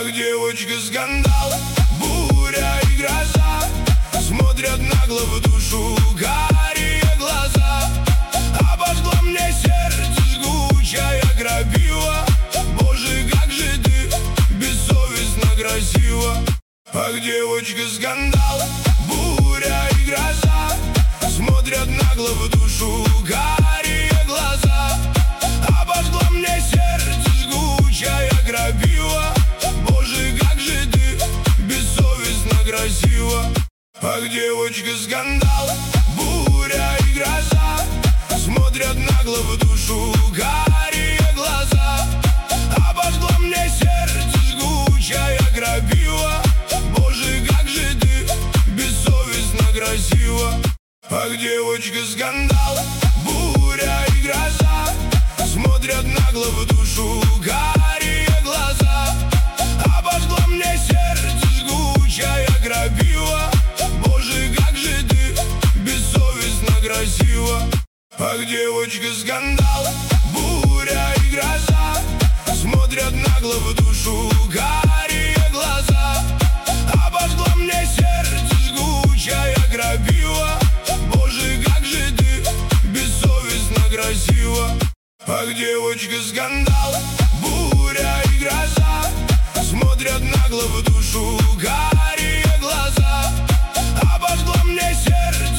Как девочка скандал, буря и гроза, смотрят нагло в душу карие глаза. Обожгла мне сердце жгучая крапива. Боже, как же ты бессовестно красива. Как девочка скандал, буря и гроза, смотрят нагло в душу карие глаза. Обожгла мне сердце жгучая крапива. Боже, как же ты бессовестно красива. Как девочка скандал, буря и гроза, смотрят нагло в душу карие глаза. Обожгла мне сердце жгучая крапива. Боже, как же ты бессовестно красива. Как девочка скандал, буря и гроза, смотрят нагло в душу карие глаза. Обожгла мне сердце жгучая крапива. Боже, как же ты бессовестно красива. Как девочка скандал, буря и гроза, смотрят нагло в душу карие глаза. Обожгла мне сердце жгучая крапива. Боже, как же ты бессовестно красива. Как девочка скандал, буря и гроза, смотрят нагло в душу карие глаза. Обожгла мне сердце